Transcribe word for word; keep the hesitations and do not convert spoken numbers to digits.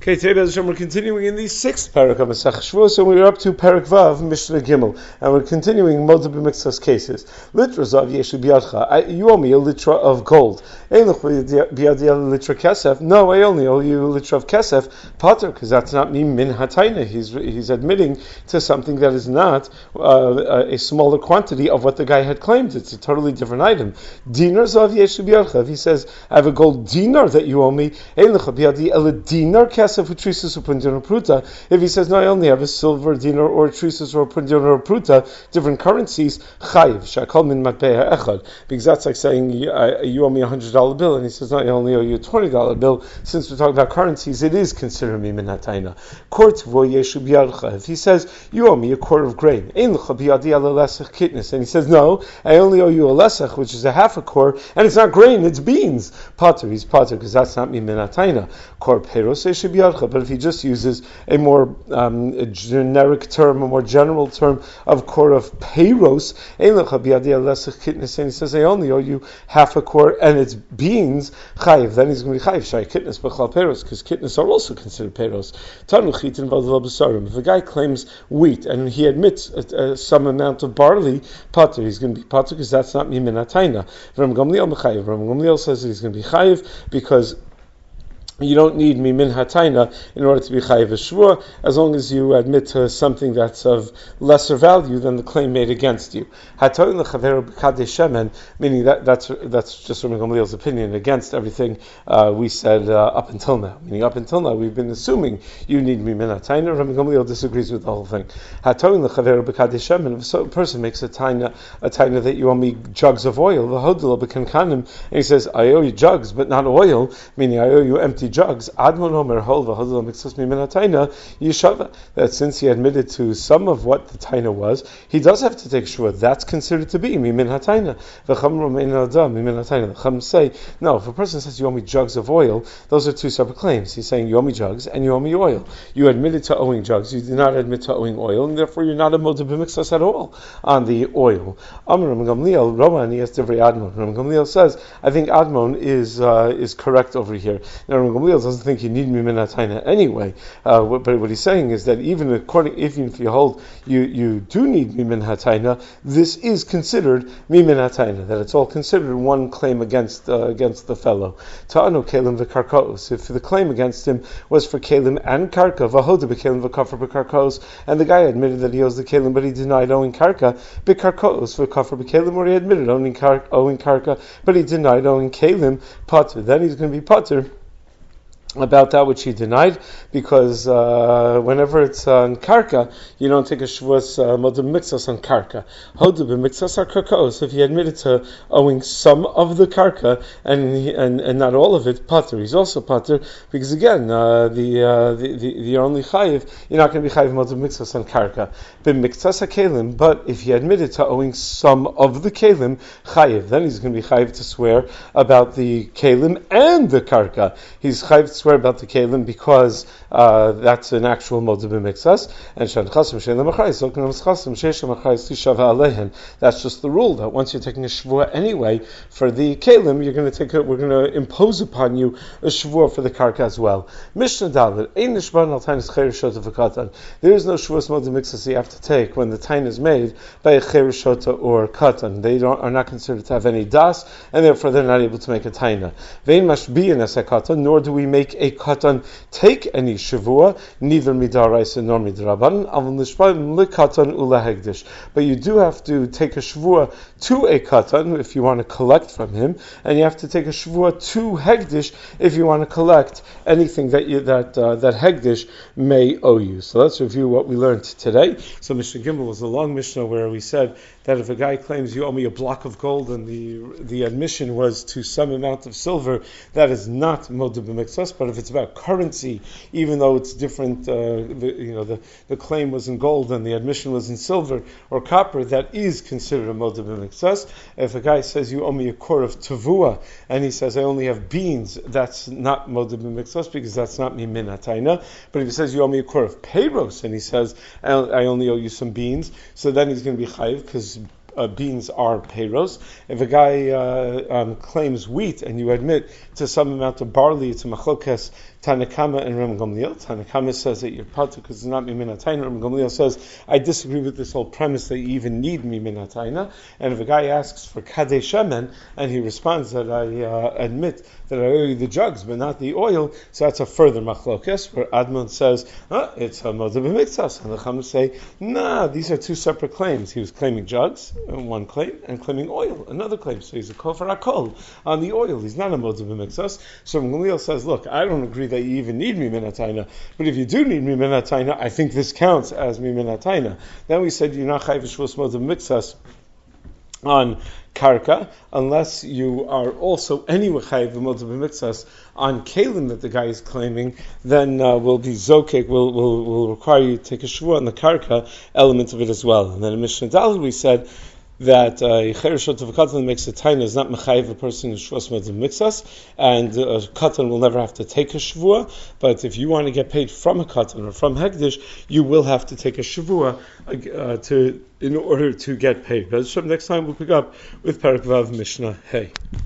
Okay, today Bez Hashem, we're continuing in the sixth parak of Masech Shavuos, so we're up to Parak Vav, Mishnah Gimel, and we're continuing Moda b'Miktzas cases. Litra Zav Yeshu B'Yadcha, you owe me a litra of gold. Ein L'ch B'Yadi litra kesef. No, I only owe you a litra of kesef. Pater, because that's not me min hatayna. He's he's admitting to something that is not uh, a smaller quantity of what the guy had claimed. It's a totally different item. Dinar Zav Yeshu B'Yadcha. If he says, I have a gold dinar that you owe me, Ein L'ch B'Yadi el dinar kesef. If he says, no, I only have a silver dinar or a trisus or a pundinar or a pruta, different currencies, chayiv, shakol min matbeha echad. Because that's like saying, you owe me a one hundred dollar bill, and he says, no, I only owe you a twenty dollar bill. Since we're talking about currencies, it is considered mi min hatayna. Kort vo yeshu biyadcha. If he says, you owe me a quart of grain, ein l'cha biyadi ala lesach kitnis, and he says, no, I only owe you a lesach, which is a half a quart, and it's not grain, it's beans. Potter, he's potter, because that's not mi min hatayna. Kor peros yeshu biyadcha. But if he just uses a more um, a generic term, a more general term of kor of peiros, and he says, I only owe you half a kor and it's beans, chayiv, then he's going to be chayiv, shay kitnis b'chal peiros, because kitnis are also considered peiros. If a guy claims wheat and he admits a, a, some amount of barley, pater, he's going to be pater, because that's not mimin hatayna. Ram Gamliel says that he's going to be chayiv because you don't need mimin hatayna in order to be chayiv shvua, as long as you admit to something that's of lesser value than the claim made against you. Hatoyin lechaveru b'kadei shemen, meaning that that's that's just Rabbi Gamliel's opinion against everything uh, we said uh, up until now. Meaning up until now we've been assuming you need mimin hatayna. Rabbi Gamliel disagrees with the whole thing. Hatoyin lechaveru b'kadei shemen. If a person makes a taina a taina that you owe me jugs of oil, v'hodelo b'kankanim, and he says I owe you jugs but not oil, meaning I owe you empty jugs, Admon Omer Holva Hodel Mixus Mimin Hatayna Yishava, that since he admitted to some of what the taina was, he does have to take shua. That's considered to be Mimin Hatayna. V'cham Romein Adam Mimin Hatayna. The Chum say, no, if a person says you owe me jugs of oil, those are two separate claims. He's saying you owe me jugs and you owe me oil. You admitted to owing jugs, you did not admit to owing oil, and therefore you're not a Moda b'Miktzas at all on the oil. Amar Ram Gamliel, Roman, he has Divrei Admon. Ram Gamliel says, I think Admon is uh, is correct over here. Now, Ram Gamliel doesn't think you need mimin hatayna anyway, uh, but what he's saying is that even according, even if you hold you, you do need mimin hatayna, this is considered mimin hatayna, that it's all considered one claim against uh, against the fellow. Ta'anu kelim v'karkos. If the claim against him was for kelim and karka, v'hoda b'kelim v'kafar b'karkos, and the guy admitted that he owes the kelim, but he denied owing karka, b'karkos v'kafar b'kelim, or he admitted owing, kar- owing karka, but he denied owing kelim, pater. Then he's going to be pater about that which he denied, because uh, whenever it's on karka, you don't take a shvuas uh, moda b'Miktzas on karka. Hoda b'Miktzas are karkos. If he admitted to owing some of the karka and he, and, and not all of it, pater. He's also pater because again, uh, the, uh, the the the only chayiv, you're not going to be chayiv moda b'Miktzas on karka. B'Miktzas kelim, but if he admitted to owing some of the kelim, chayiv, then he's going to be chayiv to swear about the kelim and the karka. He's chayiv to swear about the kelim because uh, that's an actual moda b'Miktzas, and shan chasim shein lemachayis zokin chasim sheisha machayis tishava alehen. That's just the rule, that once you're taking a shvua anyway for the kelim, you're going to take a, we're going to impose upon you a shvua for the karka as well. Mishnah Dalet ein nishban al tainas cherishota v'katan. There is no shvuas moda b'Miktzas you have to take when the tain is made by a cherishota or katan. They don't, are not considered to have any das, and therefore they're not able to make a taina. Vein mashbiyin as a katan, nor do we make a katan take any shavua, neither midaraisa nor midrabanan, avon lishpaim likatan ulahegdish. But you do have to take a shavua to a katan if you want to collect from him, and you have to take a shavua to hegdish if you want to collect anything that you, that uh, that hegdish may owe you. So let's review what we learned today. So Mishnah Gimel was a long Mishnah where we said that if a guy claims you owe me a block of gold and the the admission was to some amount of silver, that is not moda b'Miktzas. But if it's about currency, even though it's different, uh, the, you know, the, the claim was in gold and the admission was in silver or copper, that is considered a moda b'Miktzas. If a guy says you owe me a quart of tavua and he says I only have beans, that's not moda b'Miktzas because that's not mimin hatayna. But if he says you owe me a quart of peiros and he says I only owe you some beans, so then he's going to be chayiv because Uh, beans are peiros. If a guy uh, um, claims wheat and you admit to some amount of barley, it's a machlokes Tanakama and Ram Gamliel. Tanakama says that you're patur because it's not mimin hatayna. Ram Gamliel says, I disagree with this whole premise that you even need mimin hatayna. And if a guy asks for kadeh shemen and he responds that I uh, admit that I owe you the jugs but not the oil, so that's a further machlokes where Admon says oh, it's a moda b'miktsas, and the Chachamim say nah, these are two separate claims. He was claiming jugs, one claim, and claiming oil, another claim. So he's a kofar hakol on the oil. He's not a moda b'miktsas. So Gamliel says, look, I don't agree that you even need mimin hatayna, but if you do need mimin hatayna, I think this counts as mimin hatayna. Then we said you're not chayv shvus moda b'miktsas on karka, unless you are also anyway chayiv v'modav b'miktsas on kalim that the guy is claiming, then uh, will be zokek, will will will require you to take a shvua on the karka element of it as well. And then in Mishnah Daled we said that Chereshot of a katan makes a taina is not mechayiv a person in shvuas modav b'miktsas, and a katan will never have to take a shvua. But if you want to get paid from a katan or from hekdesh, you will have to take a shvua uh, to in order to get paid. But next time we'll pick up with Parak Vav Mishnah Hey.